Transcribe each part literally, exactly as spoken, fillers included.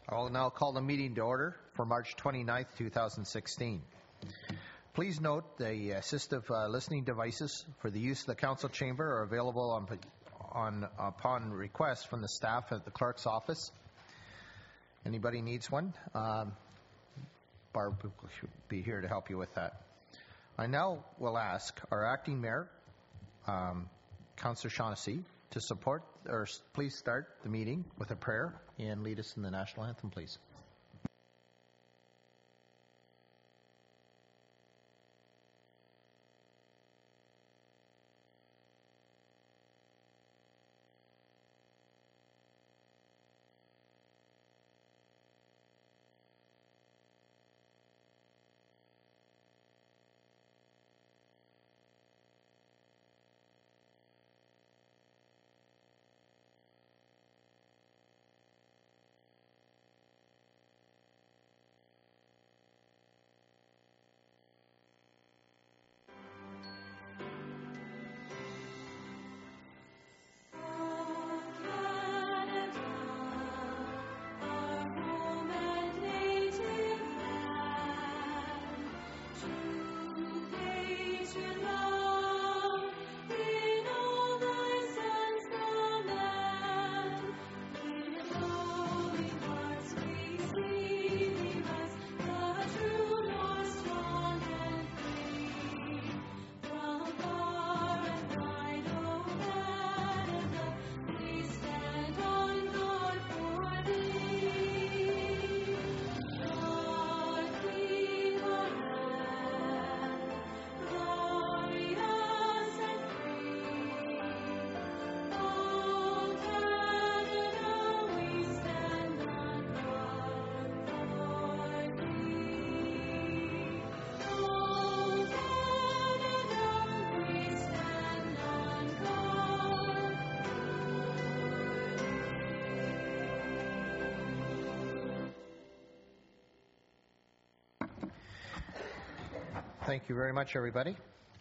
I will now call the meeting to order for March twenty-ninth, two thousand sixteen. Please note the assistive uh, listening devices for the use of the council chamber are available on, on upon request from the staff at the clerk's office. Anybody needs one? Um, Barb will be here to help you with that. I now will ask our acting mayor, um, Councillor Shaughnessy, to support or please start the meeting with a prayer and lead us in the national anthem, please. Thank you very much, everybody.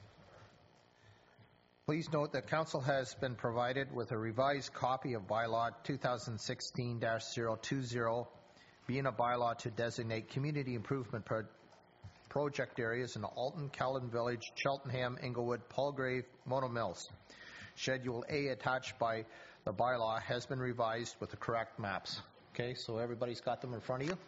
Please note that Council has been provided with a revised copy of Bylaw twenty sixteen dash zero two zero, being a bylaw to designate community improvement pro project areas in Alton, Caledon Village, Cheltenham, Inglewood, Palgrave, Mono Mills. Schedule A attached by the bylaw has been revised with the correct maps. Okay, so everybody's got them in front of you.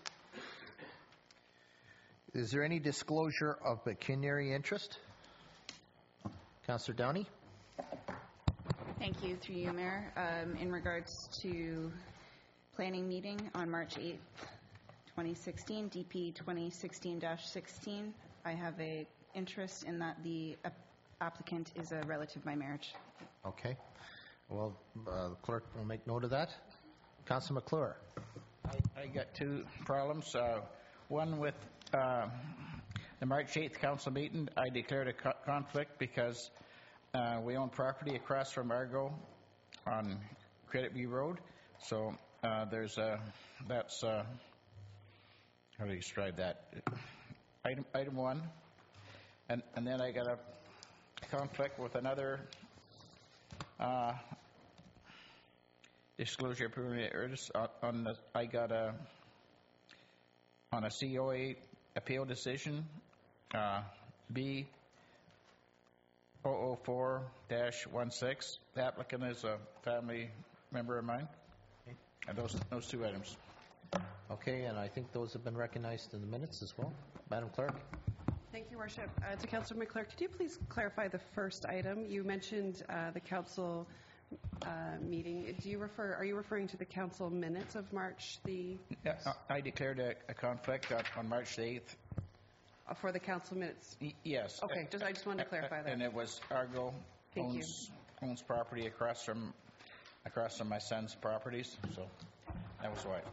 Is there any disclosure of pecuniary interest? Councillor Downey? Thank you, through you, Mayor. Um, in regards to planning meeting on March eighth, twenty sixteen, D P twenty sixteen dash sixteen, I have a interest in that the applicant is a relative by marriage. Okay. Well, uh, the clerk will make note of that. Councillor McClure? I, I got two problems. Uh, one with uh, the March eighth council meeting, I declared a co conflict because uh, we own property across from Argo on Credit View Road. So uh, there's a, that's, uh, how do you describe that? Item, item one. And, and then I got a conflict with another uh, disclosure permit on the, I got a, on a C O A appeal decision, uh, B zero zero four dash sixteen. The applicant is a family member of mine. Okay. And those, those two items. Okay, and I think those have been recognized in the minutes as well. Madam Clerk. Thank you, Worship. Uh, to Councillor McClure, could you please clarify the first item? You mentioned uh, the council uh, meeting. Do you refer? Are you referring to the council minutes of March the? Yeah, I declared a, a conflict on, on March the eighth. Uh, for the council minutes. Y yes. Okay. Just I just wanted to clarify that. And it was Argo Thank owns you. owns property across from across from my son's properties. So that was why.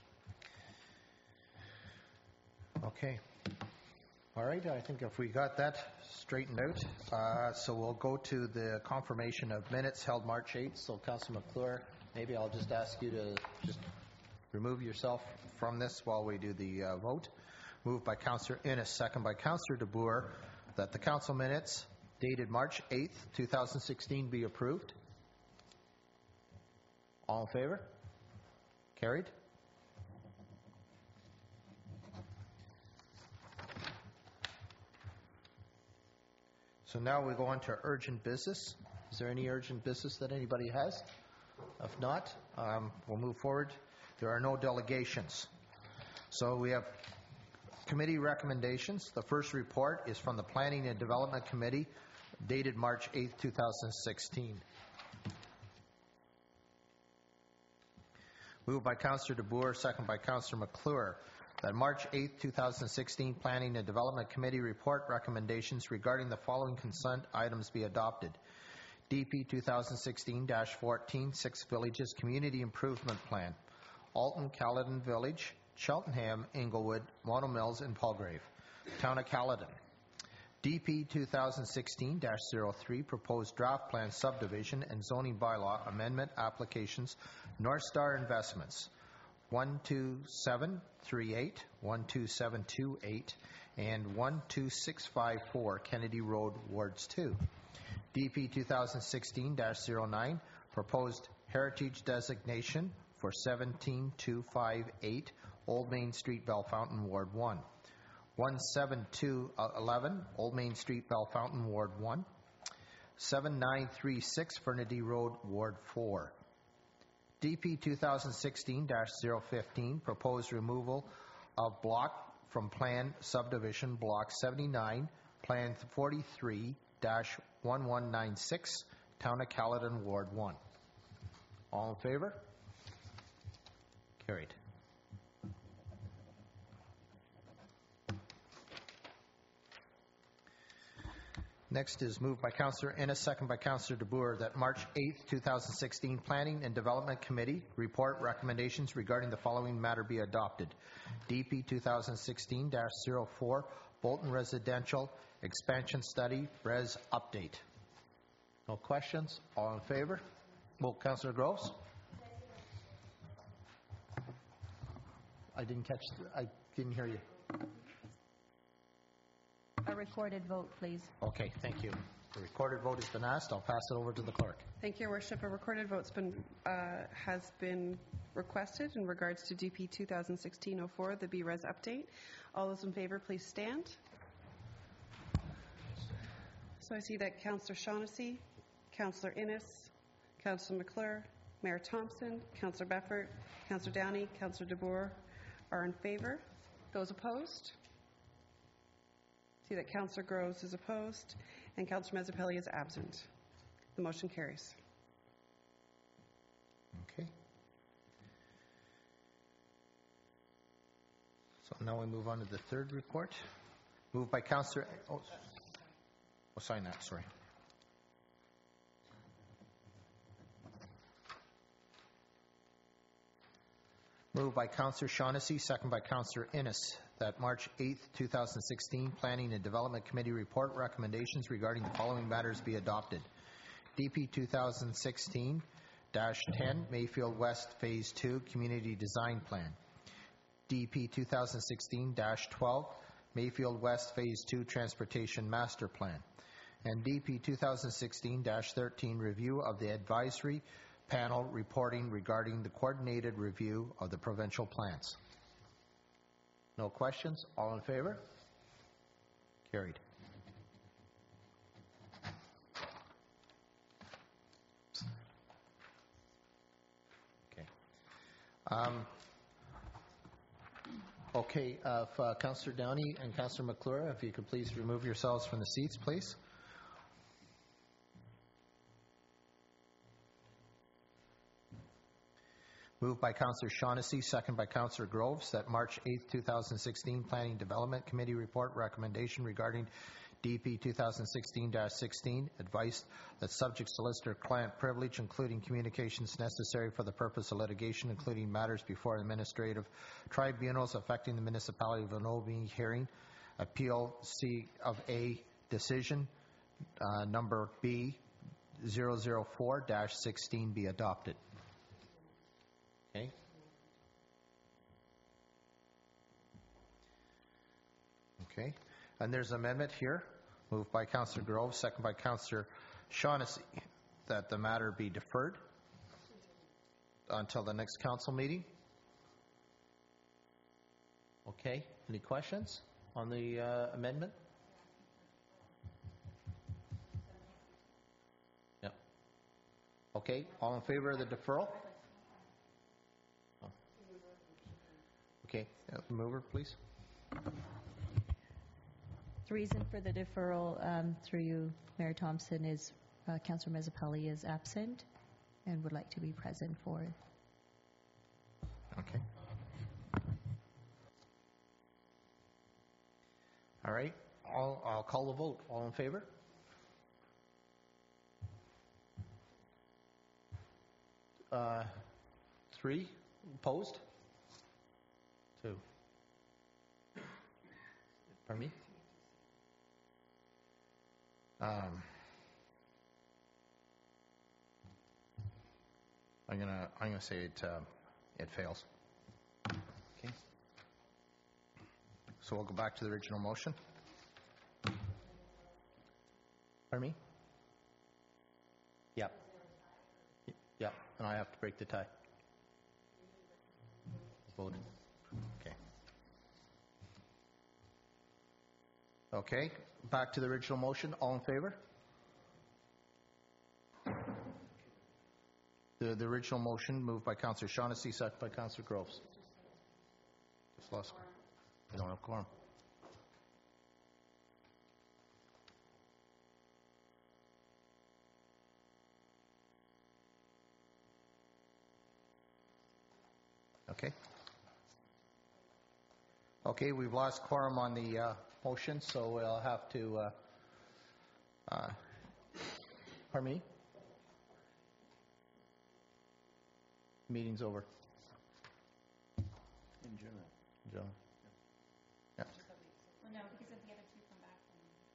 Okay. All right, I think if we got that straightened out, uh, so we'll go to the confirmation of minutes held March eighth. So Councillor McClure, maybe I'll just ask you to just remove yourself from this while we do the uh, vote. Moved by Councillor Innes, second by Councillor DeBoer, that the council minutes dated March eighth, two thousand sixteen be approved. All in favor? Carried. So now we go on to urgent business. Is there any urgent business that anybody has? If not, um, we'll move forward. There are no delegations. So we have committee recommendations. The first report is from the Planning and Development Committee, dated March eighth, two thousand sixteen. Moved by Councillor DeBoer, second by Councillor McClure, that March eighth, two thousand sixteen Planning and Development Committee report recommendations regarding the following consent items be adopted. D P twenty sixteen dash fourteen, Six Villages Community Improvement Plan, Alton, Caledon Village, Cheltenham, Inglewood, Mono Mills, and Palgrave. Town of Caledon. D P twenty sixteen dash zero three, Proposed Draft Plan Subdivision and Zoning Bylaw Amendment Applications, North Star Investments, one two seven three eight, one two seven two eight, and one two six five four, Kennedy Road, Wards two. D P twenty sixteen dash zero nine, Proposed Heritage Designation for seventeen two five eight, Old Main Street, Bellefontaine, Ward one. one seven two one one, Old Main Street, Bellefontaine, Ward one. seven nine three six, Fernady Road, Ward four. D P twenty sixteen dash zero fifteen, Proposed Removal of Block from Plan Subdivision Block seventy-nine, Plan forty-three dash one one nine six, Town of Caledon, Ward one. All in favor? Carried. Next is moved by Councillor Innes, second by Councillor DeBoer, that March eighth, two thousand sixteen Planning and Development Committee report recommendations regarding the following matter be adopted. D P twenty sixteen dash zero four, Bolton Residential Expansion Study, Res Update. No questions? All in favor? Well, Councillor Groves? I didn't catch, the, I didn't hear you. A recorded vote, please. Okay, thank you. The recorded vote has been asked. I'll pass it over to the clerk. Thank you, Your Worship. A recorded vote's been, uh, has been requested in regards to D P twenty sixteen oh four, the B-Res update. All those in favor, please stand. So I see that Councillor Shaughnessy, Councillor Innes, Councillor McClure, Mayor Thompson, Councillor Beffert, Councillor Downey, Councillor DeBoer are in favor. Those opposed? See that Councillor Groves is opposed and Councillor Mezzapelli is absent. The motion carries. Okay. So now we move on to the third report. Moved by Councillor... Oh, oh, sign that, sorry. Moved by Councillor Shaughnessy, second by Councillor Innes, that March eighth, two thousand sixteen Planning and Development Committee report recommendations regarding the following matters be adopted. D P twenty sixteen dash ten, Mayfield West Phase two Community Design Plan. D P twenty sixteen dash twelve, Mayfield West Phase two Transportation Master Plan. And D P twenty sixteen dash thirteen, Review of the Advisory Panel reporting regarding the coordinated review of the provincial plans. No questions? All in favor? Carried. Okay. Um, okay, uh, if, uh, Councillor Downey and Councillor McClure, if you could please remove yourselves from the seats, please. Moved by Councillor Shaughnessy, second by Councillor Groves, that March eighth, two thousand sixteen Planning Development Committee report recommendation regarding D P twenty sixteen dash sixteen advice that subject solicitor client privilege, including communications necessary for the purpose of litigation, including matters before administrative tribunals affecting the municipality of Lenoble hearing, appeal C of A decision, uh, number B zero zero four dash sixteen be adopted. Okay. Okay. And there's an amendment here, moved by Councillor Grove, second by Councillor Shaughnessy, that the matter be deferred until the next council meeting. Okay. Any questions on the uh, amendment? Okay, all in favor of the deferral? Oh. Okay, uh, mover, please. The reason for the deferral, um, through you, Mayor Thompson, is uh, Councillor Mezzapelli is absent and would like to be present for it. Okay. All right, I'll, I'll call the vote. All in favor? Uh, three opposed? Two. Pardon me? Um, I'm gonna I'm gonna say it uh, it fails. Okay. So we'll go back to the original motion. Pardon me? Yep. Yep. And I have to break the tie. Voted. Okay. Okay. Back to the original motion. All in favor? The, the original motion moved by Councillor Shaughnessy, second by Councillor Groves. Just lost. We don't have quorum. Okay. Okay, we've lost quorum on the uh, motion, so we'll have to. Uh, uh, pardon me? Meeting's over. In June. June. Yeah. Well, no, because if the other two come back,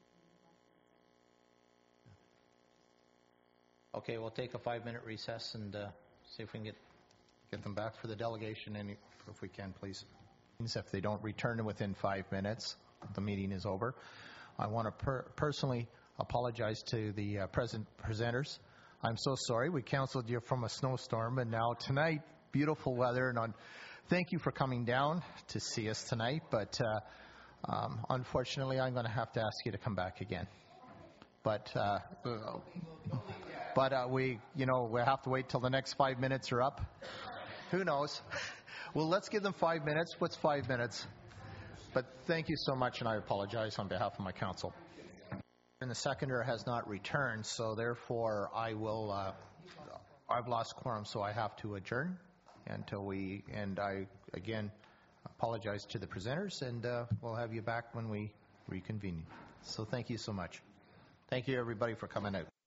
then Okay, we'll take a five-minute recess and uh, see if we can get get them back for the delegation, and if we can, please. If they don't return within five minutes, the meeting is over. I want to per personally apologize to the uh, present presenters. I'm so sorry. We canceled you from a snowstorm, and now tonight, beautiful weather. And on, thank you for coming down to see us tonight. But uh, um, unfortunately, I'm going to have to ask you to come back again. But uh, but uh, we, you know, we have to wait till the next five minutes are up. Who knows? Well, let's give them five minutes. What's five minutes? But thank you so much, and I apologize on behalf of my council. And the seconder has not returned, so therefore I will. Uh, I've lost quorum, so I have to adjourn until we. And I again apologize to the presenters, and uh, we'll have you back when we reconvene. So thank you so much. Thank you, everybody, for coming out.